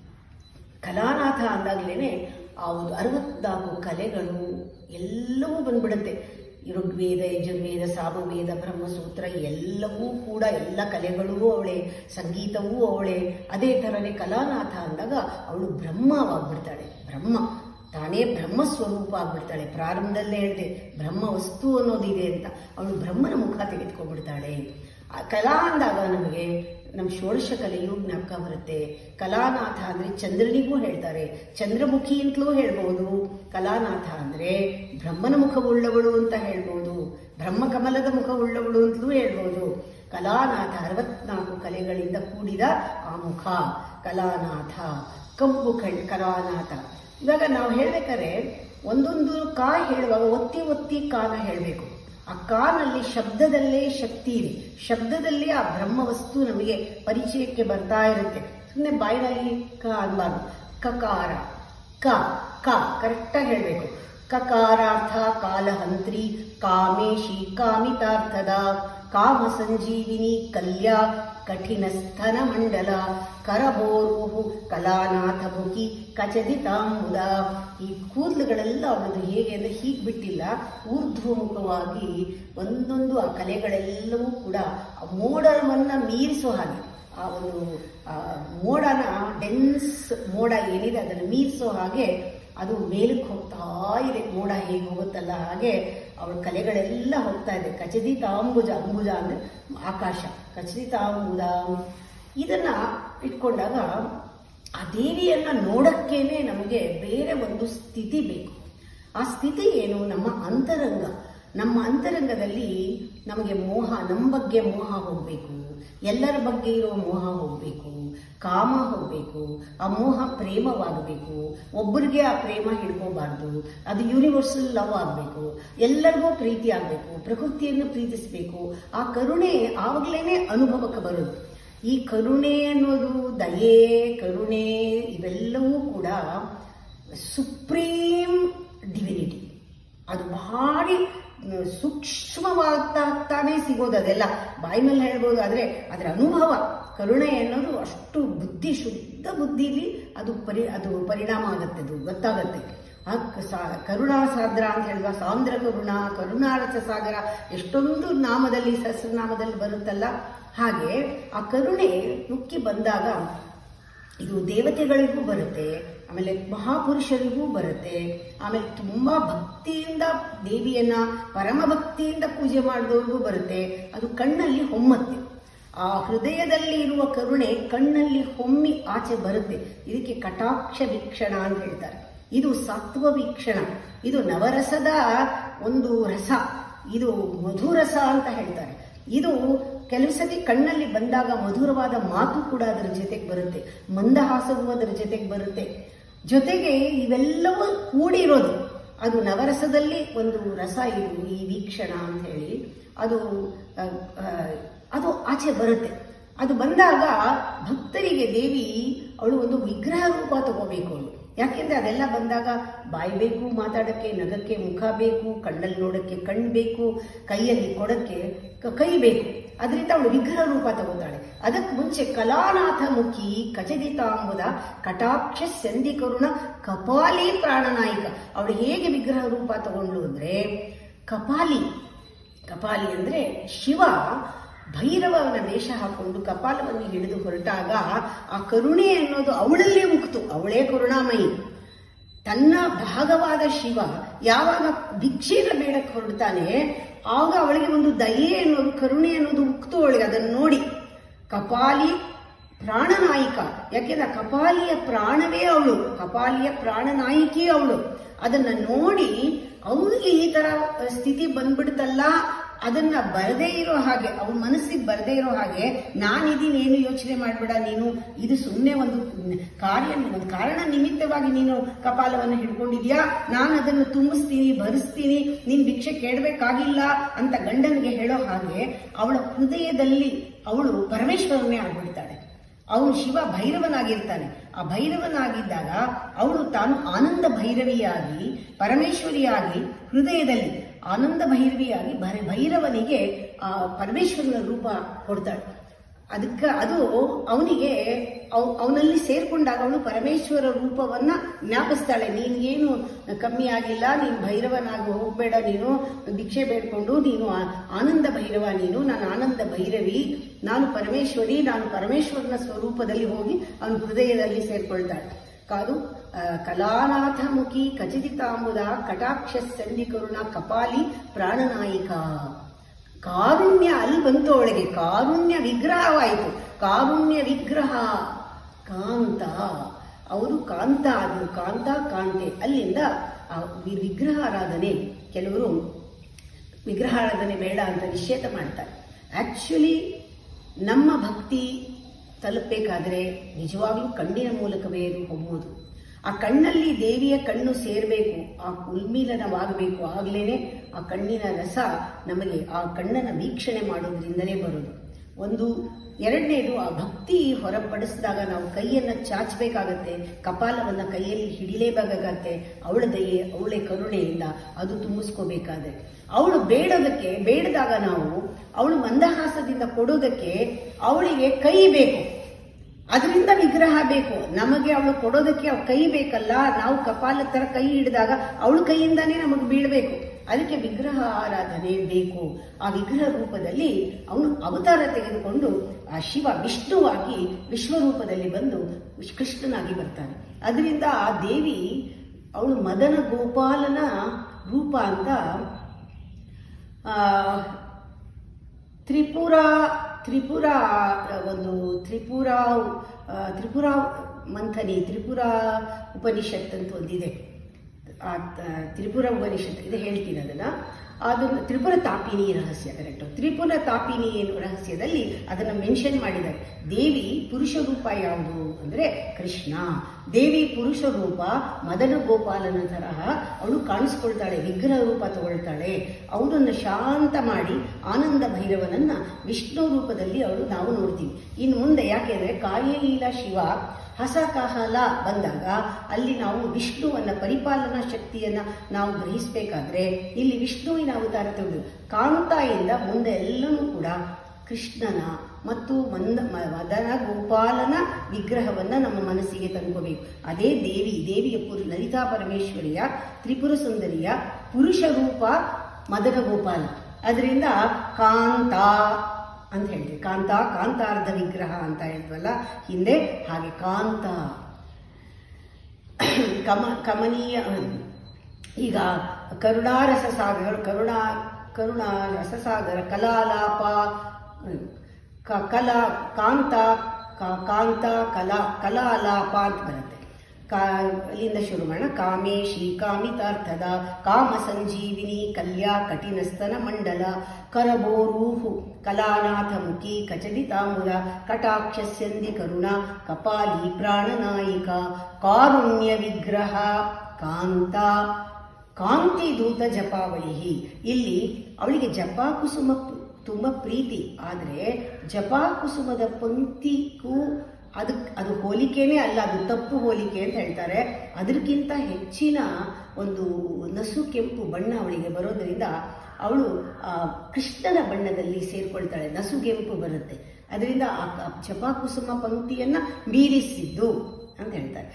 ಕಲಾನಾಥ ಅಂದಾಗ್ಲೇನೆ ಆ 64 ಕಲೆಗಳು ಎಲ್ಲವೂ ಬಂದ್ಬಿಡುತ್ತೆ. ಋಗ್ವೇದ, ಯಜುರ್ವೇದ, ಸಾಮವೇದ, ಬ್ರಹ್ಮಸೂತ್ರ ಎಲ್ಲವೂ ಕೂಡ ಎಲ್ಲ ಕಲೆಗಳೂ ಅವಳೇ, ಸಂಗೀತವೂ ಅವಳೇ. ಅದೇ ಥರನೇ ಕಲಾನಾಥ ಅಂದಾಗ ಅವಳು ಬ್ರಹ್ಮವಾಗ್ಬಿಡ್ತಾಳೆ. ತಾನೇ ಬ್ರಹ್ಮ ಸ್ವರೂಪ ಆಗ್ಬಿಡ್ತಾಳೆ. ಪ್ರಾರಂಭದಲ್ಲೇ ಹೇಳಿದೆ ಬ್ರಹ್ಮ ವಸ್ತು ಅನ್ನೋದಿದೆ ಅಂತ. ಅವಳು ಬ್ರಹ್ಮನ ಮುಖ ತೆಗೆದುಕೊಂಡ್ಬಿಡ್ತಾಳೆ. ಆ ಕಲಾ ಅಂದಾಗ ನಮಗೆ ನಮ್ಮ ಷೋಡಶ ಕಲೆಯೂ ಜ್ಞಾಪಕ ಬರುತ್ತೆ. ಕಲಾನಾಥ ಅಂದ್ರೆ ಚಂದ್ರನಿಗೂ ಹೇಳ್ತಾರೆ, ಚಂದ್ರಮುಖಿ ಅಂತಲೂ ಹೇಳ್ಬೋದು. ಕಲಾನಾಥ ಅಂದ್ರೆ ಬ್ರಹ್ಮನ ಮುಖವುಳ್ಳವಳು ಅಂತ ಹೇಳ್ಬೋದು, ಬ್ರಹ್ಮಕಮಲದ ಮುಖವುಳ್ಳವಳು ಅಂತಲೂ ಹೇಳ್ಬೋದು. ಕಲಾನಾಥ 64 ಕಲೆಗಳಿಂದ ಕೂಡಿದ ಆ ಮುಖ ಕಲಾನಾಥ. ಕಪ್ಪು ಕಲಾನಾಥ. ಇವಾಗ ನಾವು ಹೇಳ್ಬೇಕಾದ್ರೆ ಒಂದೊಂದು ಕಾ ಹೇಳುವಾಗ ಒತ್ತಿ ಕಾನ ಹೇಳಬೇಕು. ಆ ಕಾನಲ್ಲಿ ಶಬ್ದದಲ್ಲೇ ಶಕ್ತಿ ಇದೆ. ಶಬ್ದದಲ್ಲಿ ಆ ಬ್ರಹ್ಮವಸ್ತು ನಮಗೆ ಪರಿಚಯಕ್ಕೆ ಬರ್ತಾ ಇರುತ್ತೆ. ಸುಮ್ಮನೆ ಬಾಯಿನಲ್ಲಿ ಕ ಅನ್ಬಾರ್ದು. ಕಕಾರ ಕ ಕರೆಕ್ಟಾಗಿ ಹೇಳಬೇಕು. ಕಕಾರಾರ್ಥ ಕಾಲಹಂತ್ರಿ ಕಾಮೇಶಿ ಕಾಮಿತಾರ್ಥದ ಕಾಮ ಸಂಜೀವಿನಿ ಕಲ್ಯ ಕಠಿಣ ಸ್ತನ ಮಂಡಲ ಕರಬೋರುಹು ಕಲಾನಾಥ ಮುಖಿ ಕಚದಿತಾಂಬುದ. ಈ ಕೂದಲುಗಳೆಲ್ಲ ಅವಳದು ಹೇಗೆ ಅಂದರೆ ಹೀಗೆ ಬಿಟ್ಟಿಲ್ಲ, ಊರ್ಧ್ವಮುಖವಾಗಿ ಒಂದೊಂದು ಆ ಕಲೆಗಳೆಲ್ಲವೂ ಕೂಡ ಆ ಮೋಡವನ್ನ ಮೀರಿಸೋ ಹಾಗೆ, ಆ ಒಂದು ಮೋಡನ ಡೆನ್ಸ್ ಮೋಡ ಏನಿದೆ ಅದನ್ನು ಮೀರಿಸೋ ಹಾಗೆ ಅದು ಮೇಲಕ್ಕೆ ಹೋಗ್ತಾ ಇದೆ. ಮೋಡ ಹೇಗೆ ಹೋಗುತ್ತಲ್ಲ ಹಾಗೆ ಅವಳ ಕಲೆಗಳೆಲ್ಲ ಹೋಗ್ತಾ ಇದೆ. ಕಚದಿತಾಂಬುಜ, ಅಂಬುಜ ಅಂದ್ರೆ ಆಕಾಶ, ಕಚದಿತಾಂಬುದ. ಇದನ್ನ ಇಟ್ಕೊಂಡಾಗ ಆ ದೇವಿಯನ್ನ ನೋಡಕ್ಕೇನೆ ನಮಗೆ ಬೇರೆ ಒಂದು ಸ್ಥಿತಿ ಬೇಕು. ಆ ಸ್ಥಿತಿ ಏನು? ನಮ್ಮ ಅಂತರಂಗ. ನಮ್ಮ ಅಂತರಂಗದಲ್ಲಿ ನಮಗೆ ಮೋಹ, ನಮ್ಮ ಬಗ್ಗೆ ಮೋಹ ಹೋಗ್ಬೇಕು, ಎಲ್ಲರ ಬಗ್ಗೆ ಇರೋ ಮೋಹ ಹೋಗ್ಬೇಕು, ಕಾಮ ಹೋಗ್ಬೇಕು, ಆ ಮೋಹ ಪ್ರೇಮವಾಗಬೇಕು. ಒಬ್ಬರಿಗೆ ಆ ಪ್ರೇಮ ಹಿಡ್ಕೋಬಾರ್ದು, ಅದು ಯೂನಿವರ್ಸಲ್ ಲವ್ ಆಗಬೇಕು, ಎಲ್ಲರಿಗೂ ಪ್ರೀತಿ ಆಗಬೇಕು, ಪ್ರಕೃತಿಯನ್ನು ಪ್ರೀತಿಸಬೇಕು. ಆ ಕರುಣೆ ಆವಾಗಲೇ ಅನುಭವಕ್ಕೆ ಬರೋದು. ಈ ಕರುಣೆ ಅನ್ನೋದು, ದಯೆ, ಕರುಣೆ ಇವೆಲ್ಲವೂ ಕೂಡ ಸುಪ್ರೀಂ ಡಿವಿನಿಟಿ. ಅದು ಭಾರಿ ಸೂಕ್ಷ್ಮವಾಗ್ತಾನೆ ಸಿಗೋದು. ಅದೆಲ್ಲ ಬಾಯಿ ಮೇಲೆ ಹೇಳ್ಬೋದು, ಆದರೆ ಅದರ ಅನುಭವ ಕರುಣೆ ಅನ್ನೋದು ಅಷ್ಟು ಬುದ್ಧಿ, ಶುದ್ಧ ಬುದ್ಧಿಲಿ ಅದು ಪರಿಣಾಮ ಆಗುತ್ತೆ, ಅದು ಗೊತ್ತಾಗತ್ತೆ. ಕರುಣಾ ಸಾದ್ರ ಅಂತ ಹೇಳಿದ ಸಾಂದ್ರ ಕರುಣಾರಸ ಸಾಗರ ಎಷ್ಟೊಂದು ನಾಮದಲ್ಲಿ, ಸಹಸ್ರನಾಮದಲ್ಲಿ ಬರುತ್ತಲ್ಲ. ಹಾಗೆ ಆ ಕರುಣೆ ನುಕ್ಕಿ ಬಂದಾಗ ಇದು ದೇವತೆಗಳಿಗೂ ಬರುತ್ತೆ, ಆಮೇಲೆ ಮಹಾಪುರುಷರಿಗೂ ಬರುತ್ತೆ, ಆಮೇಲೆ ತುಂಬಾ ಭಕ್ತಿಯಿಂದ ದೇವಿಯನ್ನ ಪರಮ ಭಕ್ತಿಯಿಂದ ಪೂಜೆ ಮಾಡಿದವ್ರಿಗೂ ಬರುತ್ತೆ. ಅದು ಕಣ್ಣಲ್ಲಿ ಹೊಮ್ಮತ್ತೆ. ಆ ಹೃದಯದಲ್ಲಿ ಇರುವ ಕರುಣೆ ಕಣ್ಣಲ್ಲಿ ಹೊಮ್ಮಿ ಆಚೆ ಬರುತ್ತೆ. ಇದಕ್ಕೆ ಕಟಾಕ್ಷ ವೀಕ್ಷಣ ಅಂತ ಹೇಳ್ತಾರೆ. ಇದು ಸತ್ವ ವೀಕ್ಷಣ. ಇದು ನವರಸದ ಒಂದು ರಸ. ಇದು ಮಧುರಸ ಅಂತ ಹೇಳ್ತಾರೆ. ಇದು ಕೆಲವು ಸತಿ ಕಣ್ಣಲ್ಲಿ ಬಂದಾಗ ಮಧುರವಾದ ಮಾತು ಕೂಡ ಅದರ ಜೊತೆಗೆ ಬರುತ್ತೆ, ಮಂದಹಾಸವೂ ಅದರ ಜೊತೆಗೆ ಬರುತ್ತೆ. ಜೊತೆಗೆ ಇವೆಲ್ಲವೂ ಕೂಡಿರೋದು ಅದು ನವರಸದಲ್ಲಿ ಒಂದು ರಸ. ಇದು ಈ ವೀಕ್ಷಣ ಅಂತ ಹೇಳಿ ಅದು ಆಚೆ ಬರುತ್ತೆ. ಅದು ಬಂದಾಗ ಭಕ್ತರಿಗೆ ದೇವಿ ಅವಳು ಒಂದು ವಿಗ್ರಹ ರೂಪ ತಗೋಬೇಕು ಅವಳು. ಯಾಕೆಂದ್ರೆ ಅದೆಲ್ಲ ಬಂದಾಗ ಬಾಯಿ ಬೇಕು ಮಾತಾಡಕ್ಕೆ, ನಗಕ್ಕೆ ಮುಖ ಬೇಕು, ಕಣ್ಣಲ್ಲಿ ನೋಡಕ್ಕೆ ಕಣ್ಣು ಬೇಕು, ಕೈಯಲ್ಲಿ ಕೊಡಕ್ಕೆ ಕೈ ಬೇಕು. ಅದರಿಂದ ಅವಳು ವಿಗ್ರಹ ರೂಪ ತಗೋತಾಳೆ. ಅದಕ್ಕೆ ಮುಂಚೆ ಕಲಾನಾಥ ಮುಖಿ ಕಚದಿತಾಂಬುದ ಕಟಾಕ್ಷ ಸಂಧಿ ಕರುಣ ಕಪಾಲಿ ಪ್ರಾಣನಾಯಿಕ. ಅವಳು ಹೇಗೆ ವಿಗ್ರಹ ರೂಪ ತಗೊಂಡ್ಲು ಅಂದ್ರೆ, ಕಪಾಲಿ ಅಂದ್ರೆ ಶಿವ ಭೈರವನ ವೇಷ ಹಾಕೊಂಡು ಕಪಾಲವನ್ನು ಹಿಡಿದು ಹೊರಟಾಗ ಆ ಕರುಣೆ ಅನ್ನೋದು ಅವಳಲ್ಲೇ ಮುಕ್ತು. ಅವಳೇ ಕರುಣಾಮಯಿ. ತನ್ನ ಭಾಗವಾದ ಶಿವ ಯಾವಾಗ ಭಿಕ್ಷೆನ ಬೇಡಕ್ಕೆ ಹೊರಡ್ತಾನೆ ಆಗ ಅವಳಿಗೆ ಒಂದು ದಯೆ ಅನ್ನೋದು, ಕರುಣೆ ಅನ್ನೋದು ಮುಕ್ತು ಅವಳಿಗೆ. ಅದನ್ನು ನೋಡಿ ಕಪಾಲಿ ಪ್ರಾಣನಾಯಿಕ. ಯಾಕೆಂದ್ರೆ ಕಪಾಲಿಯ ಪ್ರಾಣವೇ ಅವಳು, ಕಪಾಲಿಯ ಪ್ರಾಣನಾಯಿಕೆ ಅವಳು. ಅದನ್ನ ನೋಡಿ ಅವಳಿಗೆ ಈ ತರ ಸ್ಥಿತಿ ಬಂದ್ಬಿಡ್ತಲ್ಲ, ಅದನ್ನ ಬರದೇ ಇರೋ ಹಾಗೆ, ಅವನ ಮನಸ್ಸಿಗೆ ಬರದೇ ಇರೋ ಹಾಗೆ, ನಾನಿದೀನಿ, ಏನು ಯೋಚನೆ ಮಾಡ್ಬೇಡ ನೀನು, ಇದು ಸುಮ್ಮನೆ ಒಂದು ಕಾರಣ ನಿಮಿತ್ತವಾಗಿ ನೀನು ಕಪಾಲವನ್ನು ಹಿಡ್ಕೊಂಡಿದ್ಯಾ, ನಾನು ಅದನ್ನು ತುಂಬಿಸ್ತೀನಿ, ಭರಿಸ್ತೀನಿ, ನೀನ್ ಭಿಕ್ಷೆ ಕೇಳಬೇಕಾಗಿಲ್ಲ ಅಂತ ಗಂಡನಿಗೆ ಹೇಳೋ ಹಾಗೆ ಅವಳ ಹೃದಯದಲ್ಲಿ ಅವಳು ಪರಮೇಶ್ವರನೇ ಆಗ್ಬಿಡ್ತಾಳೆ. ಅವನು ಶಿವ ಭೈರವನಾಗಿರ್ತಾನೆ. ಆ ಭೈರವನಾಗಿದ್ದಾಗ ಅವಳು ತಾನು ಆನಂದ ಭೈರವಿಯಾಗಿ, ಪರಮೇಶ್ವರಿಯಾಗಿ, ಹೃದಯದಲ್ಲಿ ಆನಂದ ಭೈರವಿಯಾಗಿ ಭೈರವನಿಗೆ ಆ ಪರಮೇಶ್ವರನ ರೂಪ ಕೊಡ್ತಾಳೆ. ಅದು ಅವನಿಗೆ ಅವನಲ್ಲಿ ಸೇರ್ಕೊಂಡಾಗ ಅವಳು ಪರಮೇಶ್ವರ ರೂಪವನ್ನ ಜ್ಞಾಪಿಸ್ತಾಳೆ. ನೀನೇನು ಕಮ್ಮಿ ಆಗಿಲ್ಲ, ನೀನು ಭೈರವನಾಗಿ ಹೋಗ್ಬೇಡ, ನೀನು ಭಿಕ್ಷೆ ಬೇಡ್ಕೊಂಡು, ನೀನು ಆನಂದ ಭೈರವ, ನೀನು ನಾನು ಆನಂದ ಭೈರವಿ, ನಾನು ಪರಮೇಶ್ವರಿ, ನಾನು ಪರಮೇಶ್ವರನ ಸ್ವರೂಪದಲ್ಲಿ ಹೋಗಿ ಅವನ ಹೃದಯದಲ್ಲಿ ಸೇರ್ಕೊಳ್ತಾಳೆ. ಕಾದು ಕಲಾನಾಥ ಮುಖಿ ಕಚಿದಿತಾಂಬುದ ಕಟಾಕ್ಷ ಸಂಧಿ ಕರುಣ ಕಪಾಲಿ ಪ್ರಾಣನಾಯಿಕ. ಕಾರುಣ್ಯ ಅಲ್ಲಿ ಬಂತು ಅವಳಿಗೆ, ಕಾರುಣ್ಯ ವಿಗ್ರಹವಾಯಿತು. ಕಾರುಣ್ಯ ವಿಗ್ರಹ ಕಾಂತ, ಅವರು ಕಾಂತ ಆದರು, ಕಾಂತ ಕಾಂತೆ. ಅಲ್ಲಿಂದ ವಿಗ್ರಹ ಆರಾಧನೆ, ಕೆಲವರು ವಿಗ್ರಹ ಆರಾಧನೆ ಬೇಡ ಅಂತ ನಿಷೇಧ ಮಾಡ್ತಾರೆ. ಆಕ್ಚುಲಿ ನಮ್ಮ ಭಕ್ತಿ ತಲುಪಬೇಕಾದ್ರೆ ನಿಜವಾಗ್ಲೂ ಕಣ್ಣಿನ ಮೂಲಕವೇ ಹೊಮ್ಮೋದು. ಆ ಕಣ್ಣಲ್ಲಿ ದೇವಿಯ ಕಣ್ಣು ಸೇರಬೇಕು, ಆ ಉನ್ಮೀಲನವಾಗಬೇಕು. ಆಗ್ಲೇನೆ ಆ ಕಣ್ಣಿನ ರಸ ನಮಗೆ ಆ ಕಣ್ಣನ ವೀಕ್ಷಣೆ ಮಾಡೋದ್ರಿಂದಲೇ ಬರೋದು. ಒಂದು. ಎರಡನೇದು, ಆ ಭಕ್ತಿ ಹೊರಪಡಿಸಿದಾಗ ನಾವು ಕೈಯನ್ನು ಚಾಚಬೇಕಾಗತ್ತೆ, ಕಪಾಲವನ್ನು ಕೈಯಲ್ಲಿ ಹಿಡಿಲೇಬೇಕಾಗತ್ತೆ. ಅವಳ ದಯೆ, ಅವಳ ಕರುಣೆಯಿಂದ ಅದು ತುಂಬಿಸ್ಕೋಬೇಕಾದ್ರೆ, ಅವಳು ಬೇಡದಾಗ ನಾವು ಅವಳು ಮಂದಹಾಸದಿಂದ ಕೊಡೋದಕ್ಕೆ ಅವಳಿಗೆ ಕೈ ಬೇಕು, ಅದರಿಂದ ವಿಗ್ರಹ ಬೇಕು. ನಮಗೆ ಅವಳು ಕೊಡೋದಕ್ಕೆ ಅವಳು ಕೈ ಬೇಕಲ್ಲ, ನಾವು ಕಪಾಲ ತರ ಕೈ ಹಿಡಿದಾಗ ಅವಳ ಕೈಯಿಂದಾನೇ ನಮಗೆ ಬೀಳಬೇಕು. ಅದಕ್ಕೆ ವಿಗ್ರಹ ಆರಾಧನೆ ಬೇಕು. ಆ ವಿಗ್ರಹ ರೂಪದಲ್ಲಿ ಅವನು ಅವತಾರ ತೆಗೆದುಕೊಂಡು ಆ ಶಿವ ವಿಷ್ಣುವಾಗಿ ವಿಶ್ವರೂಪದಲ್ಲಿ ಬಂದು ಕೃಷ್ಣನಾಗಿ ಬರ್ತಾನೆ. ಅದರಿಂದ ಆ ದೇವಿ ಅವಳು ಮದನ ಗೋಪಾಲನ ರೂಪ ಅಂತ ತ್ರಿಪುರ ಮಂಥನಿ, ತ್ರಿಪುರ ಉಪನಿಷತ್ ಅಂತ ಒಂದಿದೆ. ಆ ತ್ರಿಪುರ ಉಪನಿಷತ್ ಇದೆ, ಹೇಳ್ತೀನಿ ಅದನ್ನ. ಅದು ತ್ರಿಪುರ ತಾಪಿನಿ ರಹಸ್ಯ, ಕರೆಕ್ಟ್. ತ್ರಿಪುರ ತಾಪಿನಿ ಏನು ರಹಸ್ಯದಲ್ಲಿ ಅದನ್ನು ಮೆನ್ಷನ್ ಮಾಡಿದ್ದಾರೆ. ದೇವಿ ಪುರುಷ ರೂಪ ಯಾವುದು ಅಂದ್ರೆ ಕೃಷ್ಣ. ದೇವಿ ಪುರುಷ ರೂಪ ಮದನ ಗೋಪಾಲನ ತರಹ ಅವಳು ಕಾಣಿಸ್ಕೊಳ್ತಾಳೆ, ವಿಗ್ರಹ ರೂಪ ತಗೊಳ್ತಾಳೆ. ಅವಳನ್ನು ಶಾಂತ ಮಾಡಿ ಆನಂದ ಭೈರವನನ್ನ ವಿಷ್ಣು ರೂಪದಲ್ಲಿ ಅವಳು ನಾವು ನೋಡ್ತೀವಿ. ಇನ್ನು ಮುಂದೆ ಯಾಕೆಂದ್ರೆ ಕಾಯಲೀಲ ಶಿವ ಹಸಕಹಲ ಬಂದಾಗ ಅಲ್ಲಿ ನಾವು ವಿಷ್ಣುವನ್ನ ಪರಿಪಾಲನಾ ಶಕ್ತಿಯನ್ನ ನಾವು ಗ್ರಹಿಸಬೇಕಾದ್ರೆ ಇಲ್ಲಿ ವಿಷ್ಣುವಿನ ಅವತಾರ ತೆಗೆದು ಕಾಂತಾಯಿಂದ ಮುಂದೆ ಎಲ್ಲವೂ ಕೂಡ ಕೃಷ್ಣನ ಮತ್ತು ಮದನ ಗೋಪಾಲನ ವಿಗ್ರಹವನ್ನ ನಮ್ಮ ಮನಸ್ಸಿಗೆ ತಂದ್ಕೋಬೇಕು. ಅದೇ ದೇವಿಯ ಲಲಿತಾ ಪರಮೇಶ್ವರಿಯ ತ್ರಿಪುರ ಸುಂದರಿಯ ಪುರುಷ ರೂಪ ಮದನ ಗೋಪಾಲ. ಅದರಿಂದ ಕಾಂತ ಅಂತ ಹೇಳ್ತೀವಿ. ಕಾಂತಾರ್ಧ ವಿಗ್ರಹ ಅಂತ ಹೇಳ್ತೀವಲ್ಲ ಹಿಂದೆ, ಹಾಗೆ ಕಾಂತ ಕಮನೀಯ. ಈಗ ಕರುಣಾರಸಸಾಗರ, ಕರುಣಾರಸಸಾಗರ, ಕಲಾಲಾಪ, ಕಲಾಲಾಪ ಅಂತ ಬರುತ್ತೆ. ಇಲ್ಲಿಂದ ಶುರು ಮಾಡೋಣ. ಕಾಮೇಶಿ ಕಾಮಿತಾರ್ಥದ ಕಾಮ ಸಂಜೀವಿನಿ ಕಲ್ಯಾ ಕಠಿನಸ್ತನ ಮಂಡಲ ಕರಬೋರೂಹು ಕಲಾನಾಥ ಮುಖಿ ಕಚಡಿತಾಂಬುದ ಕಟಾಕ್ಷಸ್ಯಂದಿ ಕರುಣ ಕಪಾಲಿ ಪ್ರಾಣನಾಯಿಕ ಕಾರುಣ್ಯ ವಿಗ್ರಹ ಕಾಂತ ಕಾಂತಿ ದೂತ ಜಪಾವಳಿ. ಇಲ್ಲಿ ಅವಳಿಗೆ ಜಪಾ ಕುಸುಮ ತುಂಬ ಪ್ರೀತಿ. ಆದರೆ ಜಪಾ ಕುಸುಮದ ಪಂಕ್ತಿಗೂ ಅದು ಹೋಲಿಕೆನೇ ಅಲ್ಲ, ಅದು ತಪ್ಪು ಹೋಲಿಕೆ ಅಂತ ಹೇಳ್ತಾರೆ. ಅದಕ್ಕಿಂತ ಹೆಚ್ಚಿನ ಒಂದು ನಸು ಕೆಂಪು ಬಣ್ಣ ಅವಳಿಗೆ ಬರೋದರಿಂದ ಅವಳು ಕೃಷ್ಣನ ಬಣ್ಣದಲ್ಲಿ ಸೇರ್ಕೊಳ್ತಾಳೆ. ನಸುಗೆಂಪು ಬರುತ್ತೆ, ಅದರಿಂದ ಆ ಜಪಾಕುಸುಮ ಪಂಕ್ತಿಯನ್ನ ಮೀರಿಸಿದ್ದು ಅಂತ ಹೇಳ್ತಾರೆ.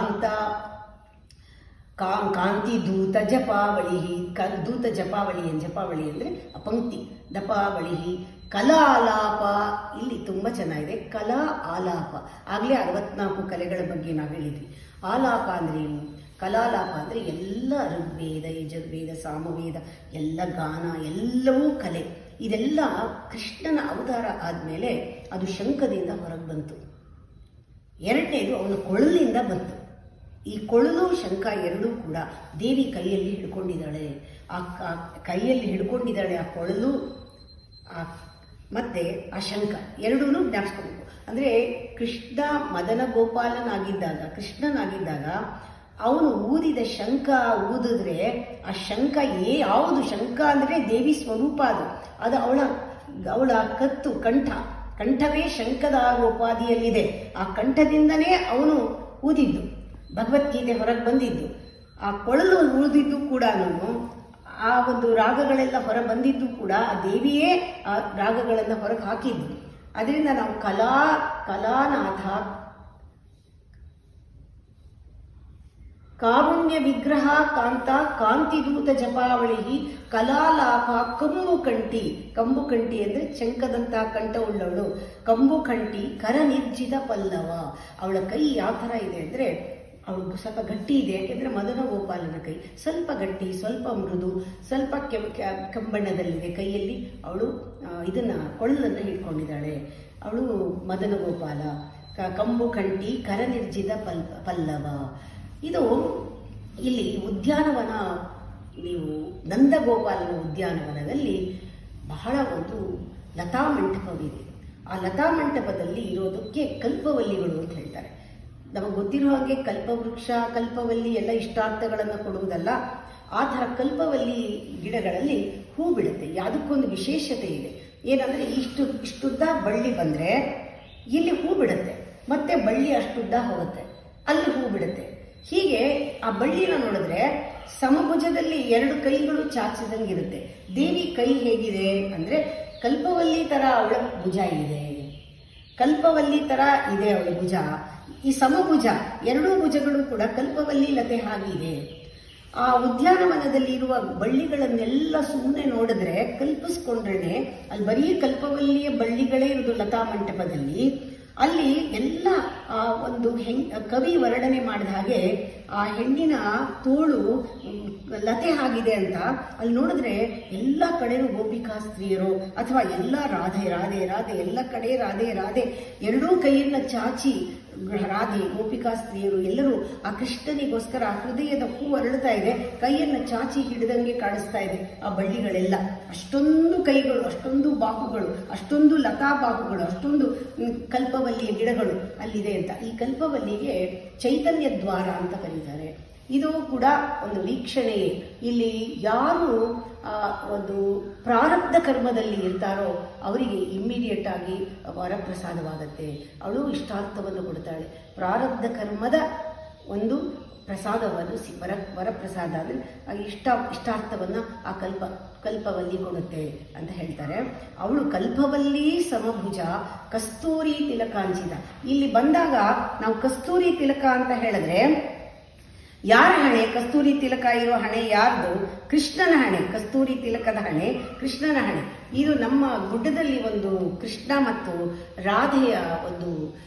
ಕಾಂತಿ ದೂತ ಜಪಾವಳಿ, ದೂತ ಜಪಾವಳಿ ಅಂದ್ರೆ ಆ ಪಂಕ್ತಿ. ದಪಾವಳಿ ಕಲಾಲಾಪ, ಇಲ್ಲಿ ತುಂಬಾ ಚೆನ್ನಾಗಿದೆ. ಕಲಾ ಆಲಾಪ, ಆಗ್ಲೇ 64 ಕಲೆಗಳ ಬಗ್ಗೆ ನಾವು ಹೇಳಿದ್ವಿ. ಆಲಾಪ ಅಂದ್ರೆ ಏನು? ಕಲಾಲಾಪ ಅಂದ್ರೆ ಎಲ್ಲ ಋಗ್ವೇದ, ಯಜುರ್ವೇದ, ಸಾಮವೇದ, ಎಲ್ಲ ಗಾನ, ಎಲ್ಲವೂ ಕಲೆ. ಇದೆಲ್ಲ ಕೃಷ್ಣನ ಅವತಾರ ಆದ್ಮೇಲೆ ಅದು ಶಂಖದಿಂದ ಹೊರಗೆ ಬಂತು. ಎರಡನೇದು ಅವನ ಕೊಳಲಿಂದ ಬಂತು. ಈ ಕೊಳಲು ಶಂಖ ಎರಡೂ ಕೂಡ ದೇವಿ ಕೈಯಲ್ಲಿ ಹಿಡ್ಕೊಂಡಿದ್ದಾಳೆ. ಆ ಕೈಯಲ್ಲಿ ಹಿಡ್ಕೊಂಡಿದ್ದಾಳೆ ಆ ಕೊಳಲು ಮತ್ತೆ ಆ ಶಂಖ ಎರಡೂ ಜ್ಞಾಪಿಸ್ಕೋಬೇಕು. ಅಂದ್ರೆ ಕೃಷ್ಣ ಮದನ ಕೃಷ್ಣನಾಗಿದ್ದಾಗ ಅವನು ಊದಿದ ಶಂಖ ಊದಿದ್ರೆ ಆ ಶಂಖ ಯಾವುದು? ಶಂಖ ಅಂದ್ರೆ ದೇವಿ ಸ್ವರೂಪ. ಅದು ಅವಳ ಕಂಠವೇ ಶಂಖದ ಉಪಾಧಿಯಲ್ಲಿದೆ. ಆ ಕಂಠದಿಂದನೇ ಅವನು ಊದಿದ್ದು, ಭಗವದ್ಗೀತೆ ಹೊರಗೆ ಬಂದಿದ್ದು. ಆ ಕೊಳಲು ಊದಿದ್ದು ಕೂಡ ಆ ಒಂದು ರಾಗಗಳೆಲ್ಲ ಹೊರ ಬಂದಿದ್ದು ಕೂಡ ಆ ದೇವಿಯೇ ಆ ರಾಗಗಳನ್ನು ಹೊರಗೆ ಹಾಕಿದ್ದು. ಅದರಿಂದ ನಾವು ಕಲಾನಾಥ ಕಾರುಣ್ಯ ವಿಗ್ರಹ ಕಾಂತ ಕಾಂತಿದೂತ ಜಪಾವಳಿ ಕಲಾಲಾಪ ಕಂಬು ಕಂಠಿ ಅಂದ್ರೆ ಶಂಖದಂತಹ ಕಂಠ ಉಳ್ಳವಳು. ಕಂಬು ಕಂಠಿ ಕರ ನಿರ್ಜಿತ ಪಲ್ಲವ. ಅವಳ ಕೈ ಯಾವ ತರ ಇದೆ ಅಂದ್ರೆ ಅವಳು ಸ್ವಲ್ಪ ಗಟ್ಟಿ ಇದೆ. ಯಾಕೆಂದ್ರೆ ಮದನ ಗೋಪಾಲನ ಕೈ ಸ್ವಲ್ಪ ಗಟ್ಟಿ, ಸ್ವಲ್ಪ ಮೃದು, ಸ್ವಲ್ಪ ಕೆಂಬಣ್ಣದಲ್ಲಿದೆ ಕೈಯಲ್ಲಿ. ಅವಳು ಇದನ್ನ ಕೊಳಲನ್ನು ಹಿಡ್ಕೊಂಡಿದ್ದಾಳೆ. ಅವಳು ಮದನ ಗೋಪಾಲ. ಕಂಬು ಕಂಠಿ ಕರ ನಿರ್ಜಿತ ಪಲ್ಲವ. ಇದು ಇಲ್ಲಿ ಉದ್ಯಾನವನ, ನೀವು ನಂದಗೋಪಾಲನ ಉದ್ಯಾನವನದಲ್ಲಿ ಬಹಳ ಒಂದು ಲತಾ ಮಂಟಪವಿದೆ. ಆ ಲತಾ ಮಂಟಪದಲ್ಲಿ ಇರೋದಕ್ಕೆ ಕಲ್ಪವಲ್ಲಿಗಳು ಅಂತ ಹೇಳ್ತಾರೆ. ನಮಗೆ ಗೊತ್ತಿರೋ ಹಾಗೆ ಕಲ್ಪವೃಕ್ಷ, ಕಲ್ಪವಲ್ಲಿ ಎಲ್ಲ ಇಷ್ಟಾರ್ಥಗಳನ್ನು ಕೊಡುವುದಲ್ಲ. ಆ ಥರ ಕಲ್ಪವಲ್ಲಿ ಗಿಡಗಳಲ್ಲಿ ಹೂ ಬಿಡುತ್ತೆ. ಯಾವುದಕ್ಕೊಂದು ವಿಶೇಷತೆ ಇದೆ. ಏನಂದ್ರೆ ಇಷ್ಟುದ್ದ ಬಳ್ಳಿ ಬಂದ್ರೆ ಇಲ್ಲಿ ಹೂ ಬಿಡುತ್ತೆ, ಮತ್ತೆ ಬಳ್ಳಿ ಅಷ್ಟುದ್ದ ಹೋಗುತ್ತೆ, ಅಲ್ಲಿ ಹೂ ಬಿಡುತ್ತೆ. ಹೀಗೆ ಆ ಬಳ್ಳಿನ ನೋಡಿದ್ರೆ ಸಮಭುಜದಲ್ಲಿ 2 ಕೈಗಳು ಚಾಚಿದಂಗಿರುತ್ತೆ. ದೇವಿ ಕೈ ಹೇಗಿದೆ ಅಂದ್ರೆ ಕಲ್ಪವಲ್ಲಿ ತರ ಅವಳ ಭುಜ ಇದೆ, ಕಲ್ಪವಲ್ಲಿ ತರ ಇದೆ ಅವಳ ಭುಜ. ಈ ಸಮಭುಜ, 2 ಭುಜಗಳು ಕೂಡ ಕಲ್ಪವಲ್ಲಿ ಲತೆ ಹಾಗಿದೆ. ಆ ಉದ್ಯಾನವನದಲ್ಲಿ ಇರುವ ಬಳ್ಳಿಗಳನ್ನೆಲ್ಲ ಸುಮ್ಮನೆ ನೋಡಿದ್ರೆ ಕಲ್ಪಿಸ್ಕೊಂಡ್ರೆ ಅಲ್ಲಿ ಬರೀ ಕಲ್ಪವಲ್ಲಿಯ ಬಳ್ಳಿಗಳೇ ಇರುವುದು ಲತಾ ಮಂಟಪದಲ್ಲಿ. ಅಲ್ಲಿ ಎಲ್ಲ ಒಂದು ಕವಿ ವರ್ಣನೆ ಮಾಡಿದ ಹಾಗೆ ಆ ಹೆಣ್ಣಿನ ತೋಳು ಲತೆ ಆಗಿದೆ ಅಂತ ಅಲ್ಲಿ ನೋಡಿದ್ರೆ ಎಲ್ಲ ಕಡೆನೂ ಗೋಪಿಕಾ ಸ್ತ್ರೀಯರು ಅಥವಾ ಎಲ್ಲ ರಾಧೆ ರಾಧೆ ರಾಧೆ, ಎಲ್ಲ ಕಡೆ ರಾಧೆ ರಾಧೆ, 2 ಕೈಯನ್ನ ಚಾಚಿ ರಾಧೆ ಗೋಪಿಕಾ ಸ್ತ್ರೀಯರು ಎಲ್ಲರೂ ಆ ಕೃಷ್ಣನಿಗೋಸ್ಕರ ಆ ಹೃದಯದ ಹೂ ಅರಳುತ್ತಾ ಇದೆ, ಕೈಯನ್ನ ಚಾಚಿ ಹಿಡಿದಂಗೆ ಕಾಣಿಸ್ತಾ ಇದೆ ಆ ಬಳ್ಳಿಗಳೆಲ್ಲ. ಅಷ್ಟೊಂದು ಕೈಗಳು, ಅಷ್ಟೊಂದು ಬಾಹುಗಳು, ಅಷ್ಟೊಂದು ಲತಾ ಬಾಹುಗಳು, ಅಷ್ಟೊಂದು ಕಲ್ಪವಲ್ಲಿಯ ಗಿಡಗಳು ಅಲ್ಲಿದೆ ಅಂತ. ಈ ಕಲ್ಪವಲ್ಲಿಗೆ ಚೈತನ್ಯ ದ್ವಾರ ಅಂತ ಕರೀತಾರೆ. ಇದು ಕೂಡ ಒಂದು ವೀಕ್ಷಣೆಯೇ. ಇಲ್ಲಿ ಯಾರು ಒಂದು ಪ್ರಾರಬ್ಧ ಕರ್ಮದಲ್ಲಿ ಇರ್ತಾರೋ ಅವರಿಗೆ ಇಮ್ಮಿಡಿಯೇಟ್ ಆಗಿ ವರಪ್ರಸಾದವಾಗತ್ತೆ. ಅವಳು ಇಷ್ಟಾರ್ಥವನ್ನು ಕೊಡ್ತಾಳೆ. ಪ್ರಾರಬ್ಧ ಕರ್ಮದ ಒಂದು ಪ್ರಸಾದವನ್ನು ವರಪ್ರಸಾದ ಅಂದರೆ ಇಷ್ಟಾರ್ಥವನ್ನ ಆ ಕಲ್ಪವಲ್ಲಿ ಕೊಡುತ್ತೆ ಅಂತ ಹೇಳ್ತಾರೆ. ಅವಳು ಕಲ್ಪವಲ್ಲಿ ಸಮಭುಜ ಕಸ್ತೂರಿ ತಿಲಕಾಂಚಿತ. ಇಲ್ಲಿ ಬಂದಾಗ ನಾವು ಕಸ್ತೂರಿ ತಿಲಕ ಅಂತ ಹೇಳಿದ್ರೆ ಯಾರ ಹಣೆ? ಕಸ್ತೂರಿ ತಿಲಕ ಇರೋ ಹಣೆ ಯಾರ್ದು? ಕೃಷ್ಣನ ಹಣೆ. ಕಸ್ತೂರಿ ತಿಲಕದ ಹಣೆ ಕೃಷ್ಣನ ಹಣೆ. ಇದು ನಮ್ಮ ಗುಡ್ಡದಲ್ಲಿ ಒಂದು ಕೃಷ್ಣ ಮತ್ತು ರಾಧೆಯ ಒಂದು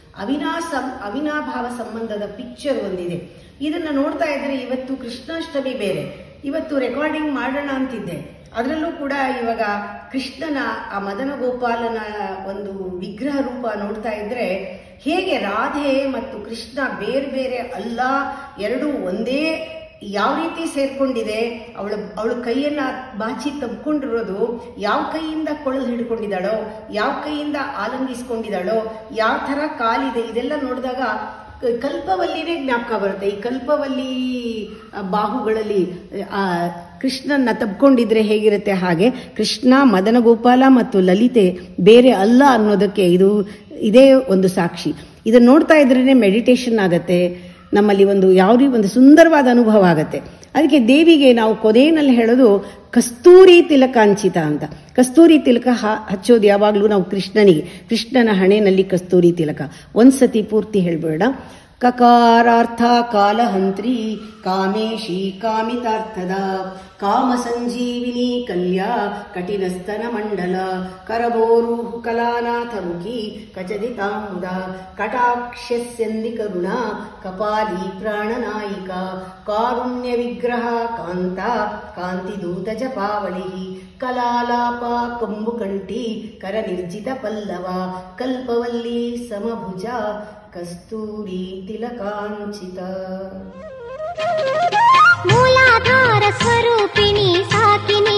ಅವಿನಾಭಾವ ಸಂಬಂಧದ ಪಿಕ್ಚರ್ ಒಂದಿದೆ. ಇದನ್ನ ನೋಡ್ತಾ ಇದ್ರೆ ಇವತ್ತು ಕೃಷ್ಣಾಷ್ಟಮಿ ಬೇರೆ, ಇವತ್ತು ರೆಕಾರ್ಡಿಂಗ್ ಮಾಡೋಣ ಅಂತಿದ್ದೆ. ಅದರಲ್ಲೂ ಕೂಡ ಇವಾಗ ಕೃಷ್ಣನ ಆ ಮದನ ಗೋಪಾಲನ ಒಂದು ವಿಗ್ರಹ ರೂಪ ನೋಡ್ತಾ ಇದ್ರೆ ಹೇಗೆ ರಾಧೆ ಮತ್ತು ಕೃಷ್ಣ ಬೇರೆ ಬೇರೆ ಅಲ್ಲ, 2 ಒಂದೇ ಯಾವ ರೀತಿ ಸೇರ್ಕೊಂಡಿದೆ. ಅವಳ ಕೈಯನ್ನ ಬಾಚಿ ತಬ್ಕೊಂಡಿರೋದು ಯಾವ ಕೈಯಿಂದ ಕೊಳಲು ಹಿಡ್ಕೊಂಡಿದ್ದಾಳೋ, ಯಾವ ಕೈಯಿಂದ ಆಲಂಗಿಸ್ಕೊಂಡಿದ್ದಾಳೋ, ಯಾವ ತರ ಕಾಲಿದೆ, ಇದೆಲ್ಲ ನೋಡಿದಾಗ ಕಲ್ಪವಲ್ಲಿನೇ ಜ್ಞಾಪಕ ಬರುತ್ತೆ. ಈ ಕಲ್ಪವಲ್ಲಿ ಬಾಹುಗಳಲ್ಲಿ ಆ ಕೃಷ್ಣನ್ನ ತಬ್ಕೊಂಡಿದ್ರೆ ಹೇಗಿರುತ್ತೆ ಹಾಗೆ ಕೃಷ್ಣ, ಮದನ ಗೋಪಾಲ ಮತ್ತು ಲಲಿತೆ ಬೇರೆ ಅಲ್ಲ ಅನ್ನೋದಕ್ಕೆ ಇದೇ ಒಂದು ಸಾಕ್ಷಿ. ಇದನ್ನು ನೋಡ್ತಾ ಇದ್ರೇ ಮೆಡಿಟೇಷನ್ ಆಗತ್ತೆ, ನಮ್ಮಲ್ಲಿ ಒಂದು ಸುಂದರವಾದ ಅನುಭವ ಆಗತ್ತೆ. ಅದಕ್ಕೆ ದೇವಿಗೆ ನಾವು ಕೊನೆಯಲ್ಲಿ ಹೇಳೋದು ಕಸ್ತೂರಿ ತಿಲಕಾಂಚಿತ ಅಂತ. ಕಸ್ತೂರಿ ತಿಲಕ ಹಚ್ಚೋದು ಯಾವಾಗಲೂ ನಾವು ಕೃಷ್ಣನ ಹಣೆಯಲ್ಲಿ ಕಸ್ತೂರಿ ತಿಲಕ. ಒಂದ್ಸತಿ ಪೂರ್ತಿ ಹೇಳ್ಬೇಡ. ಕಕಾರಾರ್ಥ ಕಾಲಹಂತ್ರಿ ಕಾಮೇಶಿ ಕಾಮಿತಾರ್ಥದ ಕಾಮ ಸಂಜೀವಿನಿ ಕಲ್ಯಾ ಕಠಿಣಸ್ತನ ಮಂಡಲ ಕರಬೋರು ಕಲಾನಾಥ ಮುಖಿ ಕಚದಿತಾಂಬುದ ಕಟಾಕ್ಷಸ್ಯಂದಿ ಕರುಣ ಕಪಾಲಿ ಪ್ರಾಣನಾಯಿಕ ಕಾರುಣ್ಯ ವಿಗ್ರಹ ಕಾಂತ ಕಾಂತಿದೂತ ಜಪಾವಳಿ ಕಲಾಲಾಪ ಕಂಬುಕಂಠಿ ಕರನಿರ್ಜಿತ ಪಲ್ಲವ ಕಲ್ಪವಲ್ಲಿ ಸಮಭುಜ ಕಸ್ತೂರಿ ತಿಲಕಾಂಚಿತ. ಮೂಲಾಧಾರ ಸ್ವರೂಪಿಣಿ ಸಾಕಿನಿ